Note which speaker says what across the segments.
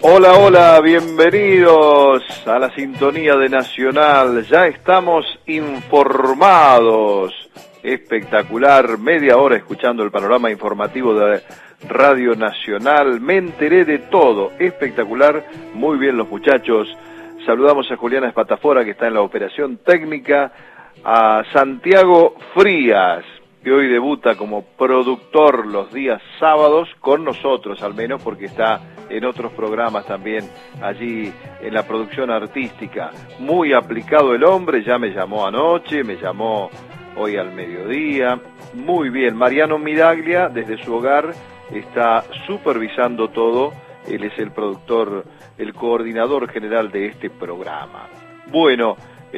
Speaker 1: Hola, hola, bienvenidos a la sintonía de Nacional. Ya estamos informados. Espectacular, media hora escuchando el panorama informativo de Radio Nacional. Me enteré de todo, espectacular. Muy bien los muchachos. Saludamos a Juliana Espatafora, que está en la operación técnica, a Santiago Frías, que hoy debuta como productor los días sábados, con nosotros al menos, porque está en otros programas también allí en la producción artística. Muy aplicado el hombre, ya me llamó anoche, me llamó hoy al mediodía. Muy bien, Mariano Miraglia desde su hogar está supervisando todo. Él es el productor, el coordinador general de este programa. Bueno,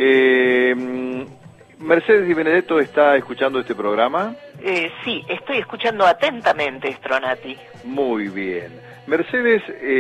Speaker 1: Mercedes Di Benedetto está escuchando este programa.
Speaker 2: Sí, estoy escuchando atentamente, Stronati.
Speaker 1: Muy bien. Mercedes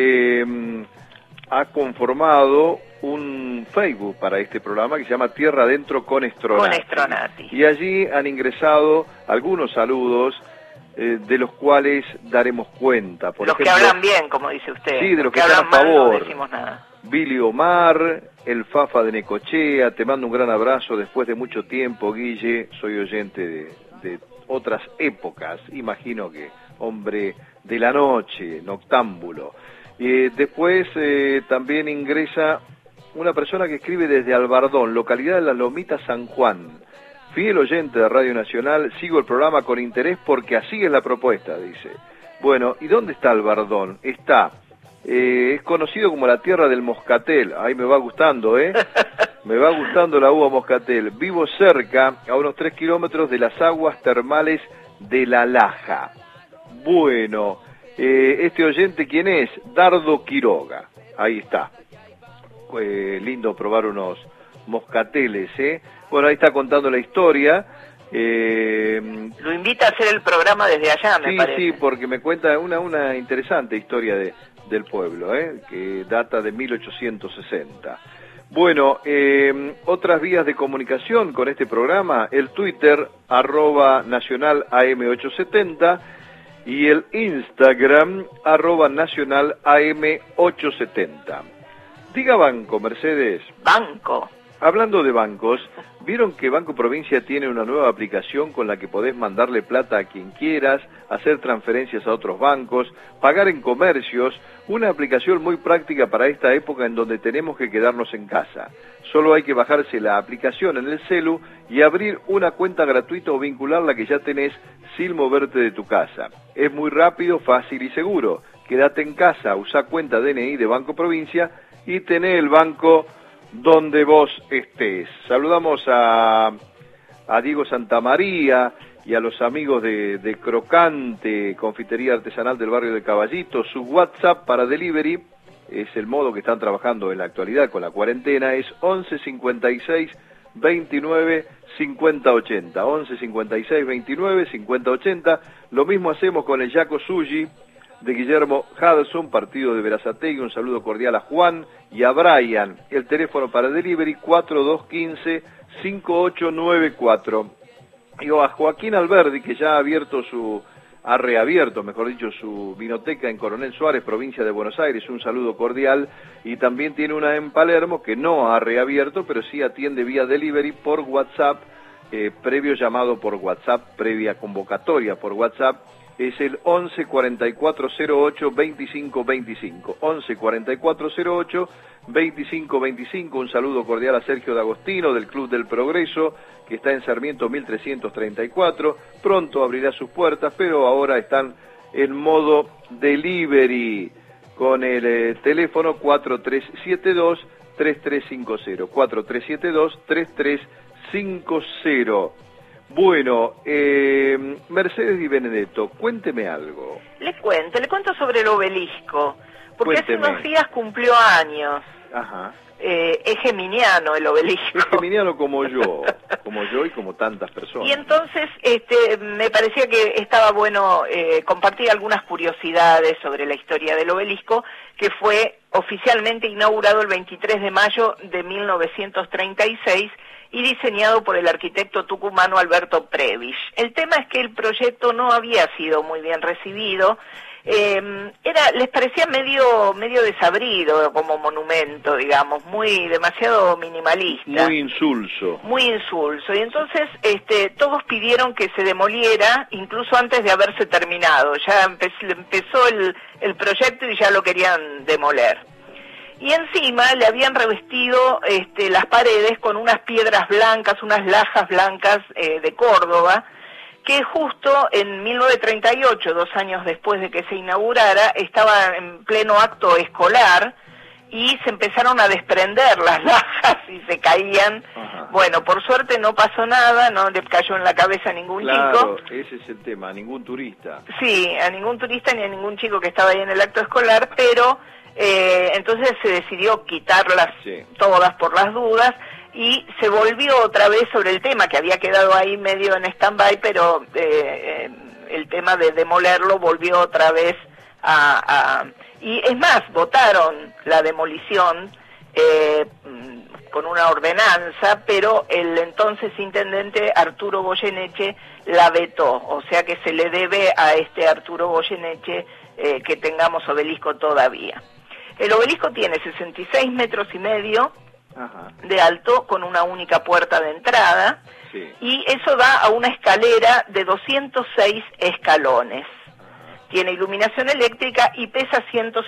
Speaker 1: ha conformado un Facebook para este programa que se llama Tierra Adentro con Stronati.
Speaker 2: Con Stronati.
Speaker 1: Y allí han ingresado algunos saludos de los cuales daremos cuenta. Por
Speaker 2: los
Speaker 1: ejemplo,
Speaker 2: que hablan bien, como dice usted.
Speaker 1: Sí, de los que
Speaker 2: hablan
Speaker 1: están a
Speaker 2: mal
Speaker 1: favor.
Speaker 2: no decimos nada.
Speaker 1: Billy Omar, el Fafa de Necochea, te mando un gran abrazo después de mucho tiempo, Guille. Soy oyente de otras épocas, imagino que hombre de la noche, noctámbulo. Después también ingresa una persona que escribe desde Albardón, localidad de La Lomita, San Juan. Fiel oyente de Radio Nacional, sigo el programa con interés porque así es la propuesta, dice. Bueno, ¿y dónde está Albardón? Está, es conocido como la tierra del moscatel. Ahí me va gustando, Me va gustando la uva moscatel. Vivo cerca, a unos 3 kilómetros de las aguas termales de La Laja. Bueno, este oyente, ¿quién es? Dardo Quiroga. Ahí está. Lindo probar unos moscateles, Bueno, ahí está contando la historia.
Speaker 2: Lo invita a hacer el programa desde allá, me parece.
Speaker 1: Sí, porque me cuenta una interesante historia del pueblo, que data de 1860. Bueno, otras vías de comunicación con este programa, el Twitter, @nacionalam870, y el Instagram, @nacionalam870. Diga banco, Mercedes.
Speaker 2: Banco.
Speaker 1: Hablando de bancos, ¿vieron que Banco Provincia tiene una nueva aplicación con la que podés mandarle plata a quien quieras, hacer transferencias a otros bancos, pagar en comercios? Una aplicación muy práctica para esta época en donde tenemos que quedarnos en casa. Solo hay que bajarse la aplicación en el celu y abrir una cuenta gratuita o vincular la que ya tenés sin moverte de tu casa. Es muy rápido, fácil y seguro. Quédate en casa, usa cuenta DNI de Banco Provincia y tené el banco donde vos estés. Saludamos a Diego Santamaría y a los amigos de Crocante, confitería artesanal del barrio de Caballito. Su WhatsApp para delivery, es el modo que están trabajando en la actualidad con la cuarentena, es 11 56 29 50 80. 11 56 29 50 80. Lo mismo hacemos con el Yaco Sushi de Guillermo Hudson, partido de Verazategui. Un saludo cordial a Juan y a Brian. El teléfono para delivery 4215-5894. Y a Joaquín Alberdi, que ya ha reabierto, mejor dicho, su vinoteca en Coronel Suárez, provincia de Buenos Aires. Un saludo cordial. Y también tiene una en Palermo que no ha reabierto, pero sí atiende vía delivery por WhatsApp, previo llamado por WhatsApp, previa convocatoria por WhatsApp. Es el 11 4408 25 25. 11 4408 25 25. Un saludo cordial a Sergio D'Agostino del Club del Progreso, que está en Sarmiento 1334. Pronto abrirá sus puertas, pero ahora están en modo delivery con el teléfono 4372-3350. 4372-3350. Bueno, Mercedes Di Benedetto, cuénteme algo.
Speaker 2: Le cuento sobre el obelisco, porque
Speaker 1: Cuénteme.
Speaker 2: hace unos días cumplió años.
Speaker 1: Ajá.
Speaker 2: Es geminiano el obelisco.
Speaker 1: Es geminiano como yo y como tantas personas.
Speaker 2: Y entonces me parecía que estaba bueno compartir algunas curiosidades sobre la historia del obelisco, que fue oficialmente inaugurado el 23 de mayo de 1936 y diseñado por el arquitecto tucumano Alberto Prebisch. El tema es que el proyecto no había sido muy bien recibido les parecía medio desabrido como monumento, digamos, demasiado minimalista.
Speaker 1: Muy insulso.
Speaker 2: Muy insulso. Y entonces todos pidieron que se demoliera, incluso antes de haberse terminado. Ya empezó el proyecto y ya lo querían demoler. Y encima le habían revestido las paredes con unas piedras blancas, unas lajas blancas de Córdoba, que justo en 1938, 2 años después de que se inaugurara, estaba en pleno acto escolar y se empezaron a desprender las lajas y se caían. Ajá. Bueno, por suerte no pasó nada, no le cayó en la cabeza a ningún chico.
Speaker 1: Claro, ese es el tema, a ningún turista.
Speaker 2: Sí, a ningún turista ni a ningún chico que estaba ahí en el acto escolar, pero entonces se decidió quitarlas todas por las dudas. Y se volvió otra vez sobre el tema, que había quedado ahí medio en stand-by, pero el tema de demolerlo volvió otra vez y es más, votaron la demolición con una ordenanza, pero el entonces intendente Arturo Goyeneche la vetó, o sea que se le debe a Arturo Goyeneche que tengamos obelisco todavía. El obelisco tiene 66 metros y medio, ajá, de alto, con una única puerta de entrada, sí, y eso da a una escalera de 206 escalones. Ajá. Tiene iluminación eléctrica y pesa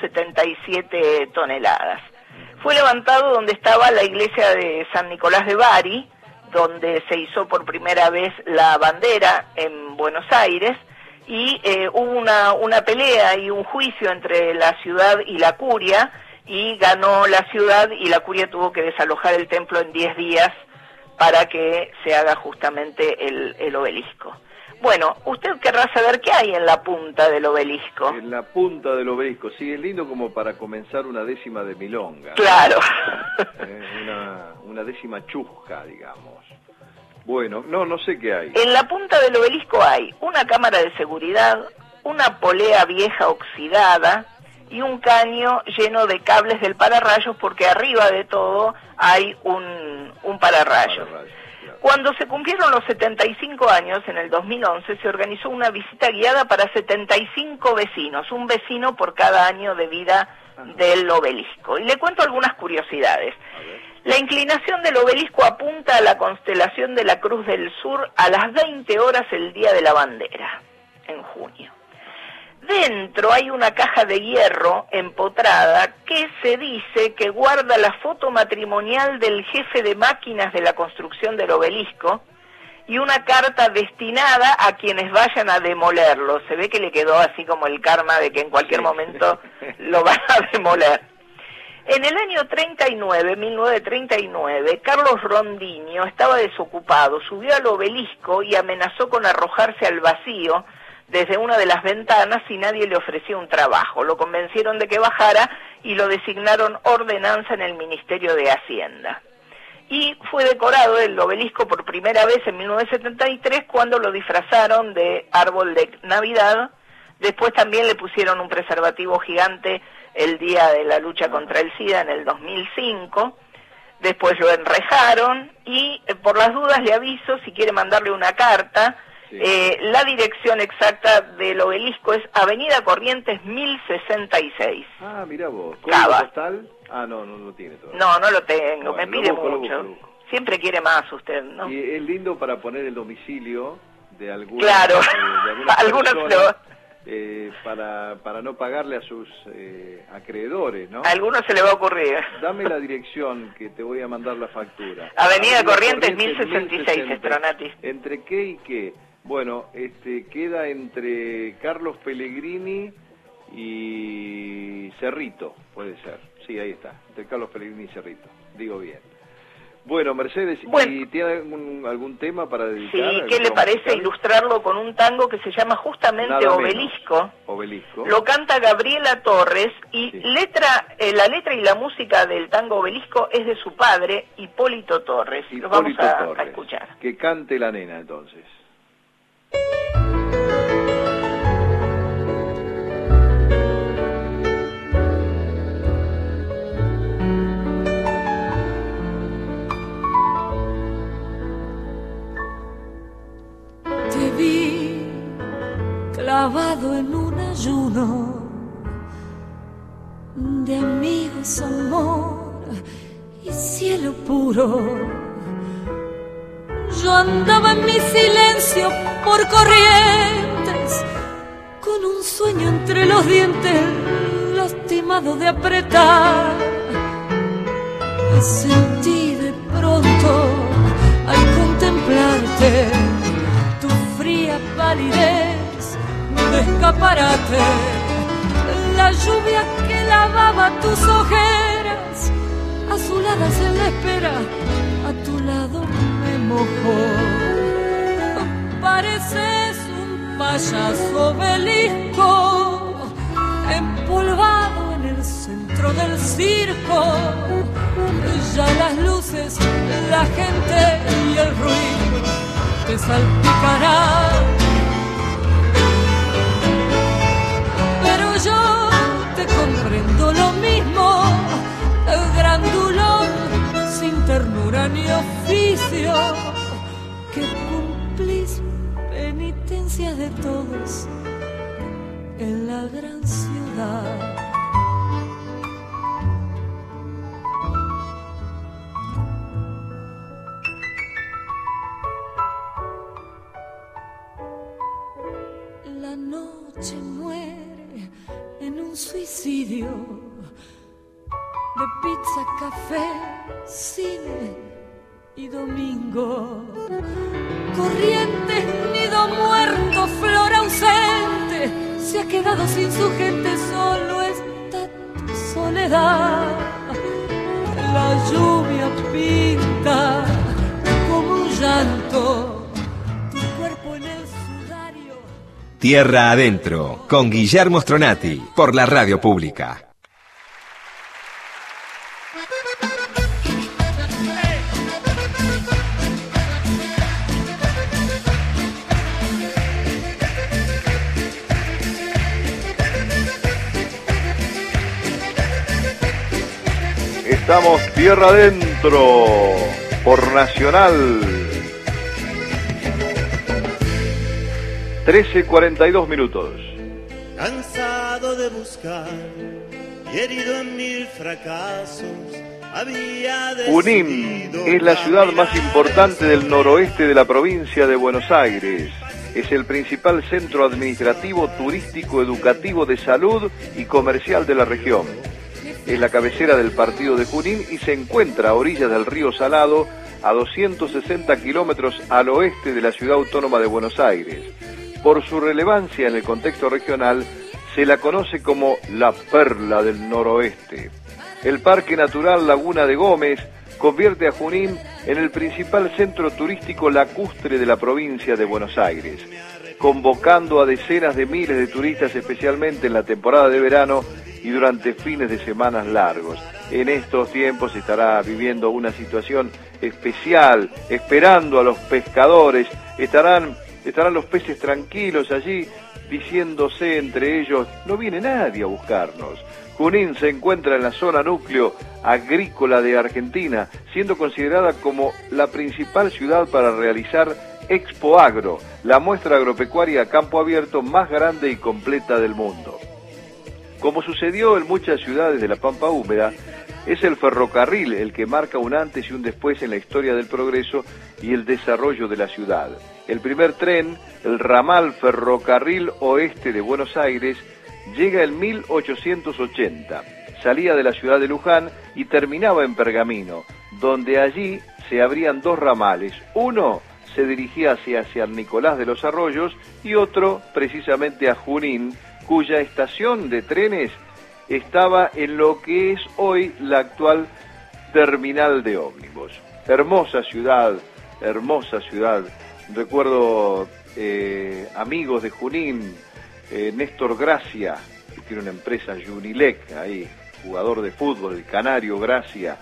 Speaker 2: 177 toneladas. Fue levantado donde estaba la iglesia de San Nicolás de Bari, donde se hizo por primera vez la bandera en Buenos Aires, y hubo una pelea y un juicio entre la ciudad y la curia, y ganó la ciudad y la curia tuvo que desalojar el templo en 10 días para que se haga justamente el obelisco. Bueno, usted querrá saber qué hay en la punta del obelisco.
Speaker 1: En la punta del obelisco, sí, es lindo como para comenzar una décima de milonga.
Speaker 2: Claro.
Speaker 1: Una décima chusca, digamos. Bueno, no sé qué hay.
Speaker 2: En la punta del obelisco hay una cámara de seguridad, una polea vieja oxidada y un caño lleno de cables del pararrayos, porque arriba de todo hay un pararrayos. Claro. Cuando se cumplieron los 75 años, en el 2011, se organizó una visita guiada para 75 vecinos, un vecino por cada año de vida del obelisco. Y le cuento algunas curiosidades. La inclinación del obelisco apunta a la constelación de la Cruz del Sur a las 20 horas el día de la bandera, en junio. Dentro hay una caja de hierro empotrada que se dice que guarda la foto matrimonial del jefe de máquinas de la construcción del obelisco y una carta destinada a quienes vayan a demolerlo. Se ve que le quedó así como el karma de que en cualquier momento lo van a demoler. En el año 1939, Carlos Rondiño estaba desocupado, subió al obelisco y amenazó con arrojarse al vacío desde una de las ventanas si nadie le ofrecía un trabajo. Lo convencieron de que bajara y lo designaron ordenanza en el Ministerio de Hacienda. Y fue decorado el obelisco por primera vez en 1973 cuando lo disfrazaron de árbol de Navidad. Después también le pusieron un preservativo gigante el día de la lucha contra el SIDA en el 2005. Después lo enrejaron y por las dudas le aviso, si quiere mandarle una carta. Sí. La dirección exacta del obelisco es Avenida Corrientes 1066.
Speaker 1: Ah, mirá vos. ¿Código postal? Ah, no lo tiene todavía.
Speaker 2: No lo tengo, bueno, me pide mucho. Lo busco. Siempre quiere más usted, ¿no?
Speaker 1: Y es lindo para poner el domicilio de algunos.
Speaker 2: Claro, algunos
Speaker 1: para no pagarle a sus acreedores, ¿no?
Speaker 2: A algunos se le va a ocurrir.
Speaker 1: Dame la dirección que te voy a mandar la factura.
Speaker 2: Avenida Corrientes 1066, Stronati.
Speaker 1: ¿Entre qué y qué? Bueno, queda entre Carlos Pellegrini y Cerrito, puede ser. Sí, ahí está, entre Carlos Pellegrini y Cerrito, digo bien. Bueno, Mercedes, ¿y tiene algún tema para dedicar?
Speaker 2: Sí, ¿qué le parece ilustrarlo con un tango que se llama justamente Obelisco?
Speaker 1: Obelisco.
Speaker 2: Lo canta Gabriela Torres y sí, la letra y la música del tango Obelisco es de su padre, Hipólito Torres. Lo vamos a escuchar.
Speaker 1: Que cante la nena, entonces.
Speaker 3: Te vi clavado en un ayuno de amigos, amor y cielo puro. Yo andaba en mi silencio por corrientes, con un sueño entre los dientes, lastimado de apretar. Y sentí de pronto, al contemplarte, tu fría palidez de escaparate. La lluvia que lavaba tus ojeras, azuladas en la espera, a tu lado me mojó. Pareces un payaso obelisco, empolvado en el centro del circo. Ya las luces, la gente y el ruido te salpicarán. Pero yo te comprendo lo mismo, grandulón sin ternura ni oficio, que cumplís penitencias de todos en la gran ciudad. La noche muere en un suicidio de pizza, café, cine y domingo. Corrientes, nido muerto, flor ausente, se ha quedado sin su gente, solo está tu soledad. La lluvia pinta como un llanto tu cuerpo en el sudario.
Speaker 4: Tierra Adentro, con Guillermo Stronati, por la Radio Pública.
Speaker 1: Estamos Tierra Adentro por Nacional. 13:42 minutos.
Speaker 5: Cansado de buscar y herido en mil fracasos, había
Speaker 1: Junín es la ciudad más importante del noroeste de la provincia de Buenos Aires. Es el principal centro administrativo, turístico, educativo, de salud y comercial de la región. Es la cabecera del partido de Junín y se encuentra a orillas del río Salado, a 260 kilómetros al oeste de la ciudad autónoma de Buenos Aires. Por su relevancia en el contexto regional, se la conoce como la perla del noroeste. El Parque Natural Laguna de Gómez convierte a Junín en el principal centro turístico lacustre de la provincia de Buenos Aires, convocando a decenas de miles de turistas, especialmente en la temporada de verano y durante fines de semanas largos. En estos tiempos se estará viviendo una situación especial, esperando a los pescadores. Estarán los peces tranquilos allí, diciéndose entre ellos, no viene nadie a buscarnos. Junín se encuentra en la zona núcleo agrícola de Argentina, siendo considerada como la principal ciudad para realizar Expo Agro, la muestra agropecuaria a campo abierto más grande y completa del mundo. Como sucedió en muchas ciudades de la Pampa Húmeda, es el ferrocarril el que marca un antes y un después en la historia del progreso y el desarrollo de la ciudad. El primer tren, el ramal Ferrocarril Oeste de Buenos Aires, llega en 1880. Salía de la ciudad de Luján y terminaba en Pergamino, donde allí se abrían dos ramales. Uno se dirigía hacia San Nicolás de los Arroyos y otro precisamente a Junín, cuya estación de trenes estaba en lo que es hoy la actual terminal de ómnibus. Hermosa ciudad, hermosa ciudad. Recuerdo amigos de Junín, Néstor Gracia, que tiene una empresa Junilec, ahí, jugador de fútbol, el canario Gracia.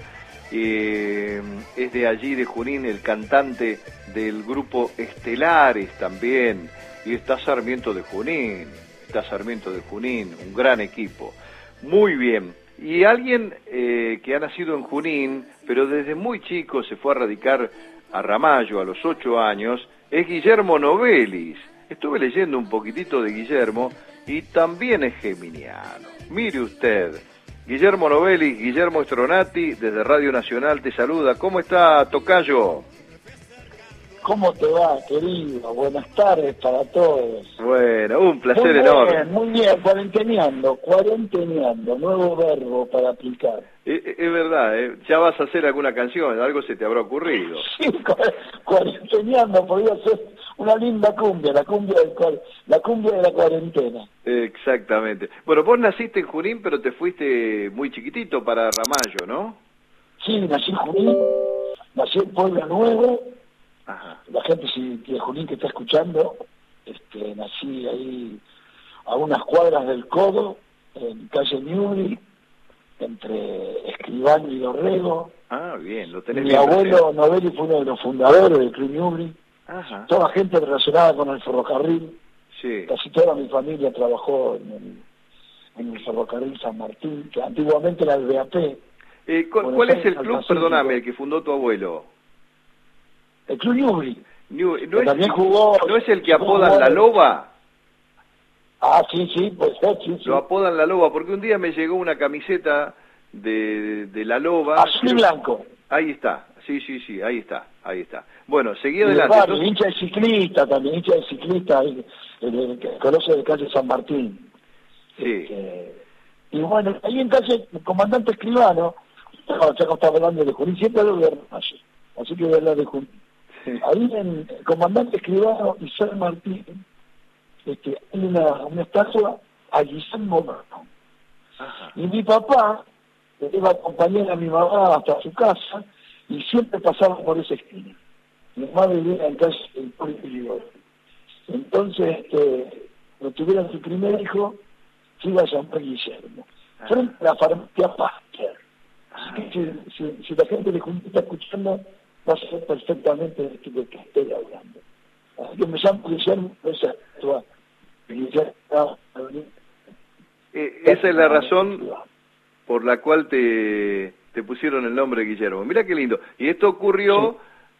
Speaker 1: Es de allí, de Junín, el cantante del grupo Estelares también. Y está Sarmiento de Junín, un gran equipo. Muy bien. Y alguien que ha nacido en Junín, pero desde muy chico se fue a radicar a Ramallo a los 8 años, es Guillermo Novelis. Estuve leyendo un poquitito de Guillermo y también es geminiano. Mire usted, Guillermo Novelli, Guillermo Stronati, desde Radio Nacional te saluda. ¿Cómo está, tocayo?
Speaker 6: ¿Cómo te va, querido? Buenas tardes para todos.
Speaker 1: Bueno, un placer
Speaker 6: muy
Speaker 1: enorme.
Speaker 6: Bien, muy bien, cuarenteneando, nuevo verbo para aplicar.
Speaker 1: Es verdad, ya vas a hacer alguna canción, algo se te habrá ocurrido.
Speaker 6: Sí, cuarenteneando podría ser una linda cumbia, la cumbia de la cuarentena.
Speaker 1: Exactamente. Bueno, vos naciste en Junín, pero te fuiste muy chiquitito para Ramallo, ¿no?
Speaker 6: Sí, nací en Junín, nací en Pueblo Nuevo.
Speaker 1: Ajá.
Speaker 6: La gente de Junín que está escuchando, nací ahí a unas cuadras del Codo, en calle Newbery, entre Escribano y Dorrego.
Speaker 1: Ah, bien, lo tenés
Speaker 6: Mi
Speaker 1: bien
Speaker 6: abuelo Novelli fue uno de los fundadores del Club Newbery.
Speaker 1: Ajá.
Speaker 6: Toda gente relacionada con el ferrocarril.
Speaker 1: Sí.
Speaker 6: Casi toda mi familia trabajó en el ferrocarril San Martín, que antiguamente era el BAP.
Speaker 1: ¿Cuál es el club, perdóname, el que fundó tu abuelo?
Speaker 6: El Club Newbery.
Speaker 1: También jugó. ¿No es el que apodan La Loba?
Speaker 6: Ah, sí, pues sí.
Speaker 1: Lo apodan La Loba, porque un día me llegó una camiseta de La Loba.
Speaker 6: Azul y blanco.
Speaker 1: Ahí está, sí, ahí está. Bueno, seguí adelante.
Speaker 6: Entonces... hincha de ciclista también, el conoce de calle San Martín.
Speaker 1: Sí.
Speaker 6: Y bueno, ahí en calle el comandante Escribano, ya que estaba hablando de Junín, siempre hablo de Ramallo, así que voy a hablar de Junín. Sí. Ahí en el comandante Escribano y San Martín, hay una estatua a Guillermo Moreno. Y mi papá iba a acompañar a mi mamá hasta su casa y siempre pasaba por esa esquina. Mi mamá vivía en calle del Pueblo. Entonces, cuando tuvieron su primer hijo, se iba a llamar Guillermo. Frente a la farmacia Pasteur. Así que si la gente de Junín está escuchando, va a saber perfectamente de qué estoy hablando. Así que me llamo Guillermo, esa
Speaker 1: es la razón por la cual te pusieron el nombre de Guillermo. Mira qué lindo. Y esto ocurrió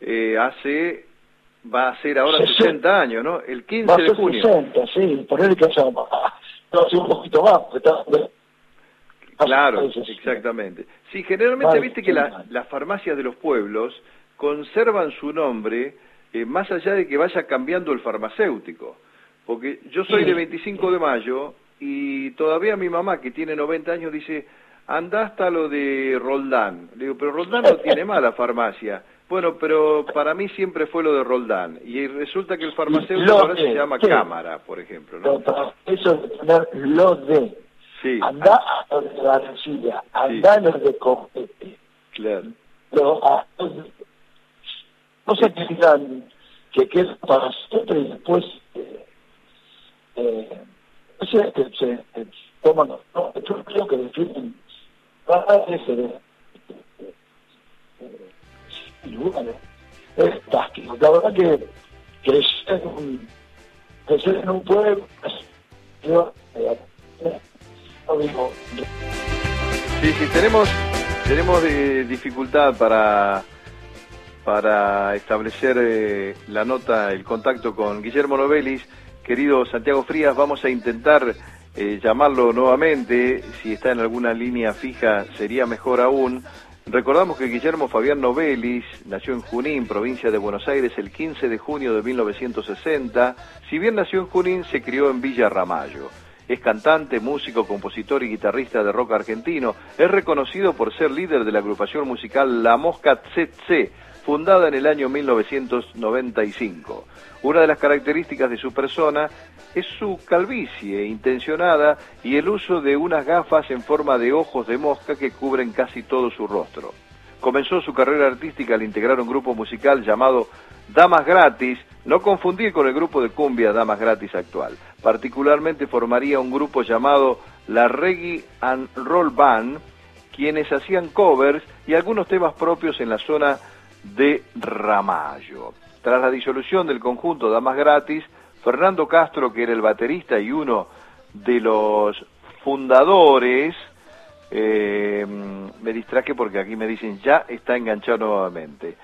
Speaker 1: va a ser ahora 60 años, ¿no? El 15 de junio.
Speaker 6: 60, sí, por él que haya un poquito más.
Speaker 1: Claro, exactamente. Sí, generalmente viste que las farmacias de los pueblos conservan su nombre más allá de que vaya cambiando el farmacéutico. Porque yo soy de 25 de mayo y todavía mi mamá, que tiene 90 años, dice, anda hasta lo de Roldán. Le digo, pero Roldán no tiene mala farmacia. Bueno, pero para mí siempre fue lo de Roldán. Y resulta que el farmacéutico ahora se llama Cámara, por ejemplo, ¿no?
Speaker 6: Eso de tener lo de...
Speaker 1: Sí.
Speaker 6: Anda a los de la Arcilla, anda a los de Copete.
Speaker 1: Claro.
Speaker 6: No se digan que queda para siempre y después se toman, yo creo que definen es fantástico. La verdad que crecer en un pueblo,
Speaker 1: sí, tenemos dificultad para establecer la nota, el contacto con Guillermo Novelli. Querido Santiago Frías, vamos a intentar llamarlo nuevamente. Si está en alguna línea fija sería mejor aún. Recordamos que Guillermo Fabián Novelli nació en Junín, provincia de Buenos Aires, el 15 de junio de 1960. Si bien nació en Junín, se crió en Villa Ramallo. Es cantante, músico, compositor y guitarrista de rock argentino. Es reconocido por ser líder de la agrupación musical La Mosca Tsetse, fundada en el año 1995. Una de las características de su persona es su calvicie intencionada y el uso de unas gafas en forma de ojos de mosca que cubren casi todo su rostro. Comenzó su carrera artística al integrar un grupo musical llamado Damas Gratis, no confundir con el grupo de cumbia Damas Gratis actual. Particularmente formaría un grupo llamado La Reggae and Roll Band, quienes hacían covers y algunos temas propios en la zona de Ramallo. Tras la disolución del conjunto Damas Gratis, Fernando Castro, que era el baterista y uno de los fundadores, me distraje porque aquí me dicen ya está enganchado nuevamente.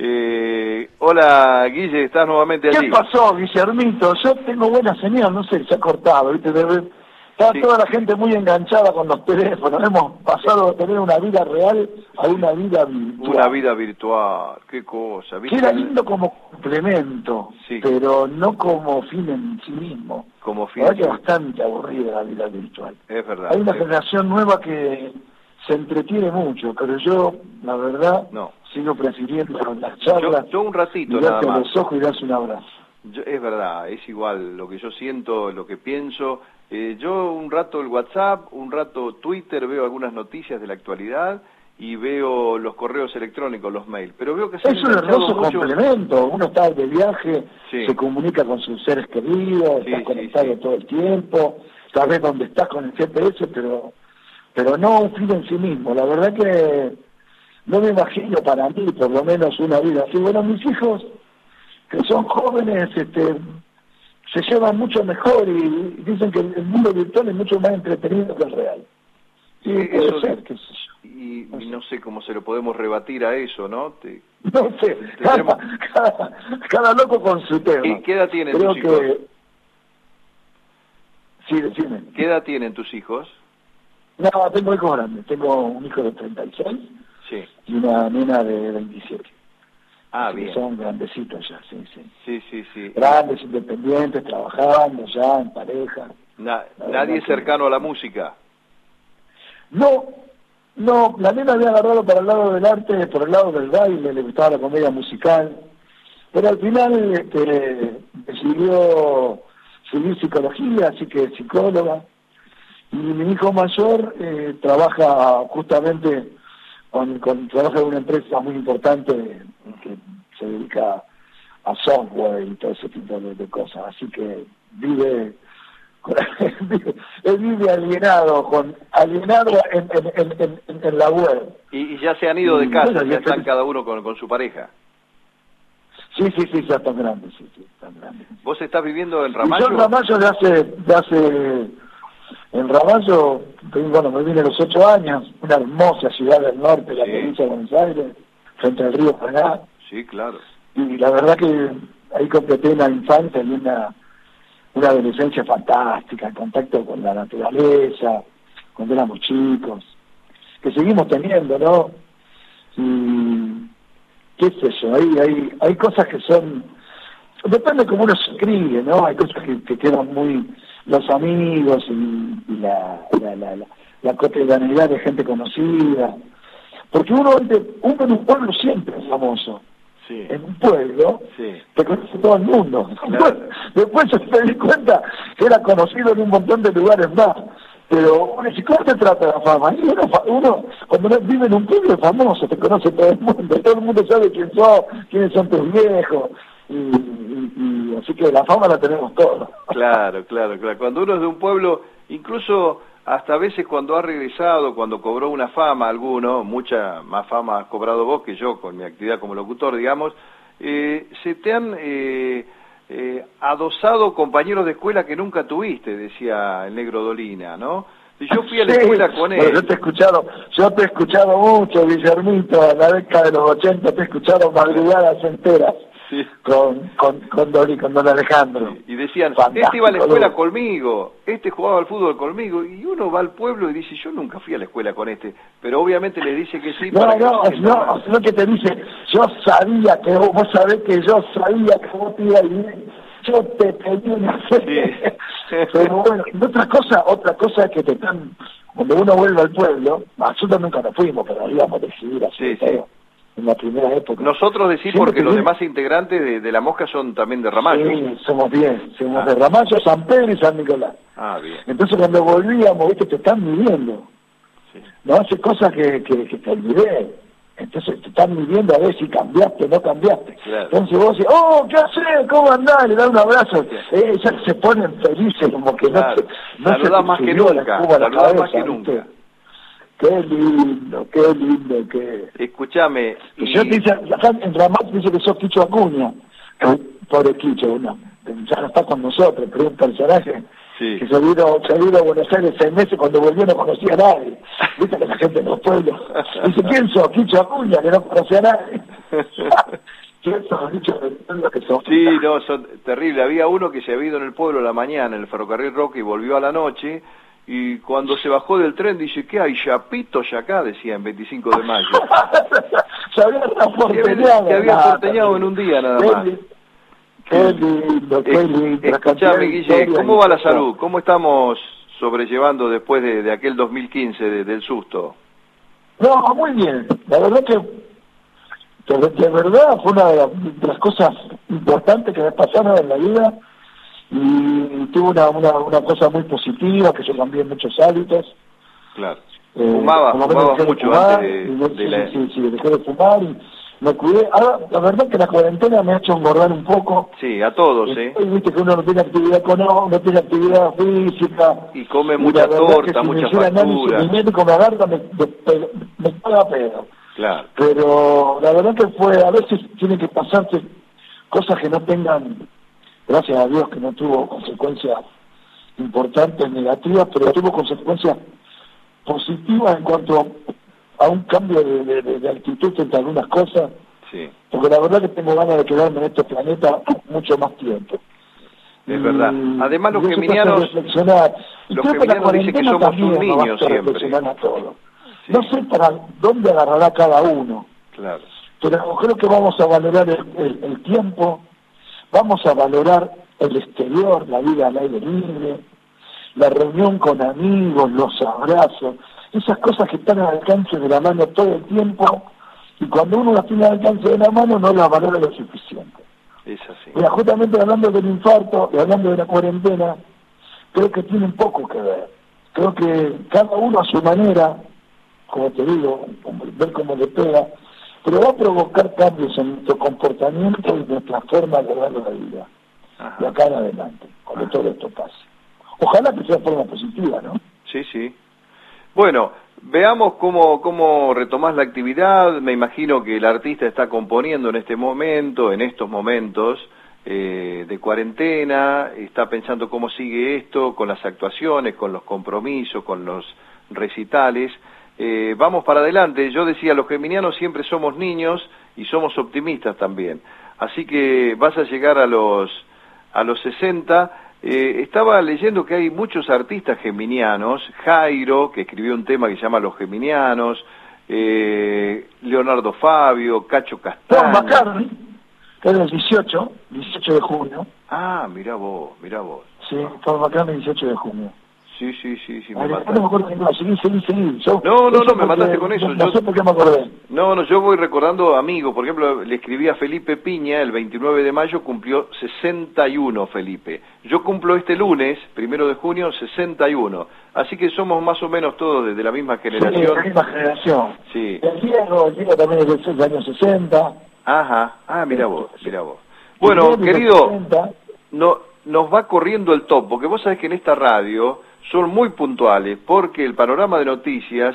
Speaker 1: Hola Guille, ¿estás nuevamente allí?
Speaker 6: ¿Qué pasó, Guillermito? Yo tengo buena señal, no sé, se ha cortado, ¿viste? Está toda la gente muy enganchada con los teléfonos. Hemos pasado de tener una vida real a una vida virtual.
Speaker 1: Una vida virtual, qué cosa. ¿Viste?
Speaker 6: Que era lindo como complemento,
Speaker 1: sí,
Speaker 6: pero no como fin en sí mismo.
Speaker 1: Como fin.
Speaker 6: La verdad que es bastante aburrida la vida virtual.
Speaker 1: Es verdad.
Speaker 6: Hay una generación nueva que se entretiene mucho, pero yo, la verdad,
Speaker 1: no,
Speaker 6: sigo prefiriendo las charlas.
Speaker 1: Yo un ratito
Speaker 6: mirarte
Speaker 1: nada
Speaker 6: a
Speaker 1: más.
Speaker 6: los ojos y darse un abrazo.
Speaker 1: Es verdad, es igual lo que yo siento, lo que pienso. Yo un rato el WhatsApp, un rato Twitter, veo algunas noticias de la actualidad y veo los correos electrónicos, los mails. Pero veo que se
Speaker 6: es un hermoso complemento. Uno está de viaje,
Speaker 1: sí,
Speaker 6: se comunica con sus seres queridos,
Speaker 1: sí,
Speaker 6: estás conectado todo el tiempo, sabes dónde estás con el GPS, pero no un fin en sí mismo. La verdad que no me imagino para mí, por lo menos, una vida así. Bueno, mis hijos, que son jóvenes, se llevan mucho mejor y dicen que el mundo virtual es mucho más entretenido que el real. Sí, puede ser, qué sé yo.
Speaker 1: Y no sé cómo se lo podemos rebatir a eso, ¿no?
Speaker 6: No sé, cada loco con su tema.
Speaker 1: ¿Y qué edad tienen tus hijos?
Speaker 6: Sí, decime.
Speaker 1: ¿Qué edad tienen tus hijos?
Speaker 6: No, tengo hijos grandes. Tengo un hijo de 36
Speaker 1: sí,
Speaker 6: y una nena de 27.
Speaker 1: Ah, bien.
Speaker 6: Son grandecitos ya, sí.
Speaker 1: Sí.
Speaker 6: Grandes, independientes, trabajando ya, en pareja.
Speaker 1: ¿Nadie cercano a la música?
Speaker 6: No, la nena había agarrado para el lado del arte, por el lado del baile, le gustaba la comedia musical, pero al final decidió seguir psicología, así que es psicóloga, y mi hijo mayor trabaja justamente trabaja en una empresa muy importante que se dedica a software y todo ese tipo de cosas, así que vive alienado en la web.
Speaker 1: Y ya se han ido de casa, ya están cada uno con su pareja.
Speaker 6: Sí, ya están grandes, están grandes.
Speaker 1: ¿Vos estás viviendo en Ramallo?
Speaker 6: Yo en Ramallo en Ramallo, bueno, me vine a los 8 años, una hermosa ciudad del norte, la provincia de Buenos Aires, frente al río Paraná.
Speaker 1: Sí, claro.
Speaker 6: Y la verdad que ahí completé una infancia y una adolescencia fantástica, en contacto con la naturaleza, cuando éramos chicos, que seguimos teniendo, ¿no? Y qué sé yo, hay cosas que son, depende de cómo uno se críe, ¿no? Hay cosas que quedan muy, los amigos y la cotidianidad de gente conocida, porque uno en un pueblo siempre es famoso. Sí. En un pueblo, te conoce todo el mundo. Claro. Después yo me di cuenta que era conocido en un montón de lugares más. Pero uno dice, ¿cómo se trata la fama? Y uno cuando vive en un pueblo es famoso, te conoce todo el mundo sabe quién sos, quiénes son tus viejos. Y así que la fama la tenemos todos.
Speaker 1: Claro. Cuando uno es de un pueblo, incluso hasta a veces cuando ha regresado, cuando cobró una fama alguno, mucha más fama has cobrado vos que yo con mi actividad como locutor, digamos, se te han adosado compañeros de escuela que nunca tuviste, decía el Negro Dolina, ¿no? Yo fui a la escuela con él.
Speaker 6: Yo te he escuchado mucho, Guillermito, en la década de los 80 te he escuchado madrugadas enteras. Sí. Con don Alejandro.
Speaker 1: Sí. Y decían, este iba a la escuela conmigo, este jugaba al fútbol conmigo, y uno va al pueblo y dice, yo nunca fui a la escuela con este, pero obviamente le dice que sí.
Speaker 6: No, que te dice, yo sabía que vos sabés que yo sabía que vos te iba a ir, yo te pedí una fe. Sí. Pero bueno, otra cosa es que te están, cuando uno vuelve al pueblo, nosotros nunca nos fuimos, pero íbamos a decidir así todo. En la primera época.
Speaker 1: Nosotros decimos porque los demás integrantes de La Mosca son también de Ramallo.
Speaker 6: Sí, somos de Ramallo, San Pedro y San Nicolás.
Speaker 1: Ah, bien.
Speaker 6: Entonces cuando volvíamos, viste, te están midiendo. Sí. No hace cosas que te olvidé. Entonces te están midiendo a ver si cambiaste o no cambiaste. Claro. Entonces vos decís, ¿qué haces? ¿Cómo andás? Le das un abrazo. Ya se ponen felices, como que
Speaker 1: claro. no se más que nunca. Más que nunca.
Speaker 6: Qué lindo.
Speaker 1: Escúchame.
Speaker 6: Yo te dice, acá en Ramallo dice que sos Quicho Acuña. Pobre Quicho, ya no está con nosotros, pero un personaje que se vino a Buenos Aires 6 meses, cuando volvió no conocía a nadie. Viste que la gente en los pueblos dice, ¿quién sos? Quicho Acuña, que no conocía a nadie. ¿Quién sos?
Speaker 1: Sí, no, son terribles. Había uno que se había ido en el pueblo a la mañana, en el ferrocarril Roca, y volvió a la noche. y cuando se bajó del tren dice, ¿qué hay, chapitos acá? Decía en 25 de mayo.
Speaker 6: Se había porteñado.
Speaker 1: Se había porteñado en un día nada más.
Speaker 6: Qué lindo, qué lindo.
Speaker 1: Escuchame, Guille, ¿cómo va la salud? ¿Cómo estamos sobrellevando después de aquel 2015 del susto?
Speaker 6: No, muy bien. La verdad que de verdad fue una de las cosas importantes que me pasaron en la vida, y tuve una cosa muy positiva, que yo cambié muchos hábitos.
Speaker 1: Claro. Fumabas mucho antes
Speaker 6: Sí, dejé de fumar y me cuidé. Ahora, la verdad que la cuarentena me ha hecho engordar un poco.
Speaker 1: Sí, a todos,
Speaker 6: Viste que uno no tiene actividad no tiene actividad física.
Speaker 1: Y come mucha torta, mucha factura.
Speaker 6: Mi médico me agarra, me paga pedo.
Speaker 1: Claro.
Speaker 6: Pero la verdad que a veces tiene que pasarse cosas que no tengan, gracias a Dios que no tuvo consecuencias importantes negativas, pero tuvo consecuencias positivas en cuanto a un cambio de actitud frente a algunas cosas.
Speaker 1: Sí.
Speaker 6: Porque la verdad que tengo ganas de quedarme en este planeta mucho más tiempo.
Speaker 1: Es verdad. Además los geminianos dicen que somos un niño siempre.
Speaker 6: Sí. No sé para dónde agarrará cada uno.
Speaker 1: Claro.
Speaker 6: Pero creo que vamos a valorar el tiempo, vamos a valorar el exterior, la vida al aire libre, la reunión con amigos, los abrazos, esas cosas que están al alcance de la mano todo el tiempo, y cuando uno las tiene al alcance de la mano no las valora lo suficiente.
Speaker 1: Es así.
Speaker 6: Mira, justamente hablando del infarto y hablando de la cuarentena, creo que tiene un poco que ver. Creo que cada uno a su manera, como te digo, ver cómo le pega, pero va a provocar cambios en nuestro comportamiento y nuestra forma de ver la vida.
Speaker 1: Ajá.
Speaker 6: De acá en adelante, cuando todo esto pase. Ojalá que sea de forma positiva, ¿no?
Speaker 1: Sí, sí. Bueno, veamos cómo retomás la actividad. Me imagino que el artista está componiendo en estos momentos de cuarentena, está pensando cómo sigue esto, con las actuaciones, con los compromisos, con los recitales. Vamos para adelante. Yo decía, los geminianos siempre somos niños y somos optimistas también. Así que vas a llegar a los 60. Estaba leyendo que hay muchos artistas geminianos. Jairo, que escribió un tema que se llama Los Geminianos, Leonardo Fabio, Cacho Castaño.
Speaker 6: Paul McCartney, que es el 18 de junio.
Speaker 1: Ah, mirá vos.
Speaker 6: Sí, Paul McCartney, 18 de junio.
Speaker 1: Sí, me
Speaker 6: mataste. No me acuerdo de seguí.
Speaker 1: No, me mataste con eso.
Speaker 6: No sé por qué me acordé.
Speaker 1: No, yo voy recordando amigos. Por ejemplo, le escribí a Felipe Piña, el 29 de mayo cumplió 61 Felipe. Yo cumplo este lunes, 1 de junio, 61. Así que somos más o menos todos de la misma generación.
Speaker 6: Sí, de la misma generación.
Speaker 1: Sí.
Speaker 6: El Diego también es del año 60.
Speaker 1: Ajá, mira vos. Bueno, querido, nos va corriendo el top, porque vos sabés que en esta radio son muy puntuales, porque el panorama de noticias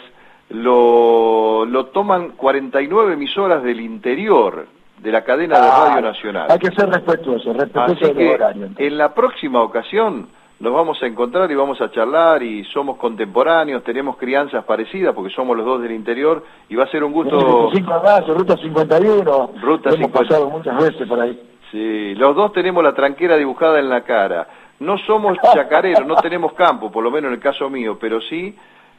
Speaker 1: lo toman 49 emisoras del interior de la cadena de Radio Nacional.
Speaker 6: Hay que ser respetuoso
Speaker 1: Así
Speaker 6: del
Speaker 1: que
Speaker 6: horario.
Speaker 1: En la próxima ocasión nos vamos a encontrar y vamos a charlar, y somos contemporáneos, tenemos crianzas parecidas porque somos los dos del interior, y va a ser un gusto.
Speaker 6: 25 abrazo, Ruta 51. Hemos pasado muchas veces por ahí.
Speaker 1: Sí, los dos tenemos la tranquera dibujada en la cara. No somos chacareros, no tenemos campo, por lo menos en el caso mío, pero sí...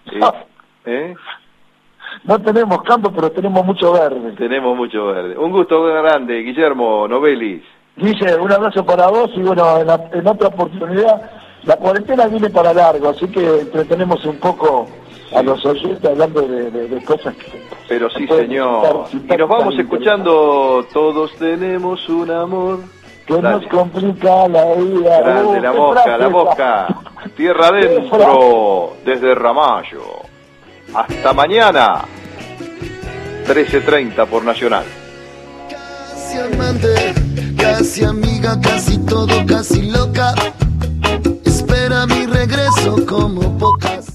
Speaker 6: No tenemos campo, pero tenemos mucho verde.
Speaker 1: Tenemos mucho verde. Un gusto grande, Guillermo Novelis.
Speaker 6: Guille, un abrazo para vos, y bueno, en otra oportunidad, la cuarentena viene para largo, así que entretenemos un poco a los oyentes hablando de cosas que...
Speaker 1: Pero sí, señor. Y nos vamos escuchando, todos tenemos un amor...
Speaker 6: que nos complica la vida.
Speaker 1: Grande, la mosca. Tierra adentro, desde Ramallo. Hasta mañana, 13:30 por Nacional.
Speaker 7: Casi amante, casi amiga, casi todo, casi loca. Espera mi regreso como pocas.